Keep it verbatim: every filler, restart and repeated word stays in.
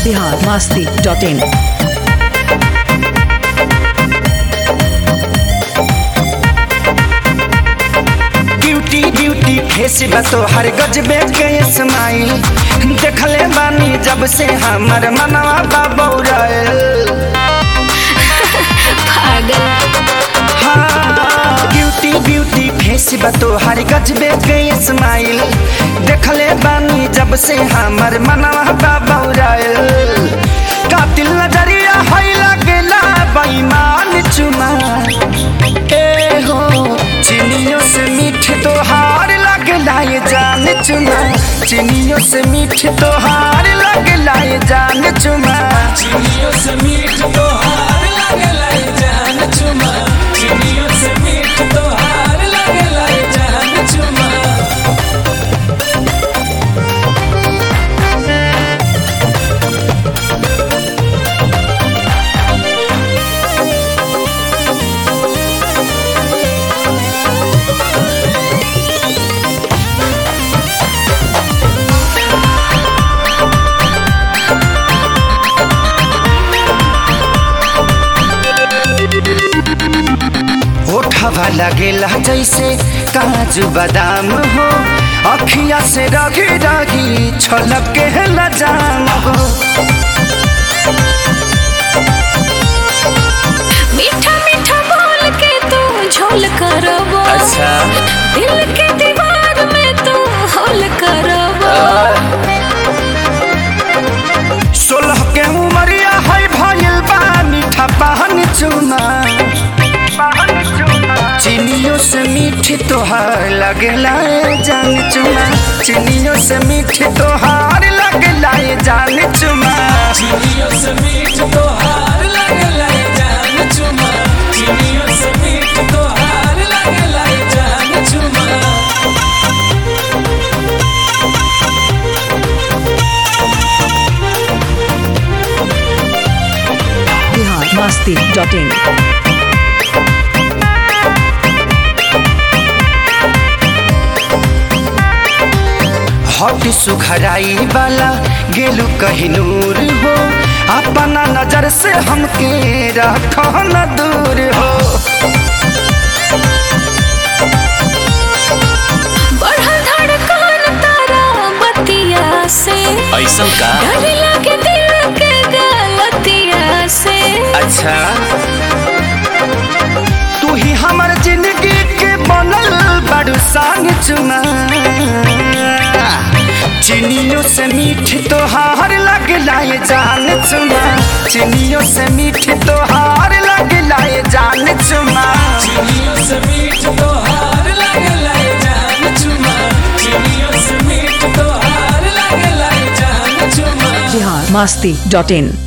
Bihar Masti dot in. Beauty beauty face बा तोहर गजबे के स्माइल, देखले बानी जब से हमर मनवा बा बौराइल। हाँ, ब्यूटी ब्यूटी फेस बा तोहर गजबे के स्माइल, देखले बानी जब से हमर मनवा बा बौराइल। कातिल नजरिया है लागेला बेईमान चुमा, ए हो चिनियों से मीठ तोहार लगला ये जान चुमा, चिनियों से मीठ तोहार लगला ये जान चुमा, चिनियों से मीठ तोहार लगला ये जान चुमा, चिनियों से मीठ तोहार लगला ये जान चुमा। ओठवा लगेला जैसे काजू बादाम हो, अखिया से रगी रगी छलक के लजाम हो। मीठा मीठा बोल के तू झोल करबो, अच्छा दिल के दीवार में तू होल करबो। सोलह के उमरिया है भइल बा मीठा पान चुना, चिनियों से मीठ तोहार लगला ये जान चुमा, चिनियों से मीठ तोहार लगला ये जान चुमा, चिनियों से मीठ तोहार लगला ये जान चुमा, चिनियों से मीठ तोहार लगला ये जान चुमा। Bihar Masti dot in. हट सुखराई वाला गेलू कहीं नूर हो, अपना नजर से हमके रखो न दूर हो। बढ़ल धड़कन तारा बतिया से, ऐसा का डर लगे दिल के गलतिया से। अच्छा तू ही हमर जिंदगी के बनल बड़ू संग चुना, चिनियों से मीठ तोहार लगला ये जान चुमा, चिनियों से मीठ तोहार लगला ये जान चुमा, चिनियों से मीठ तोहार लगला ये जान चुमा, चिनियों से मीठ तोहार लगला ये जान चुमा। बिहार मस्ती डॉट इन।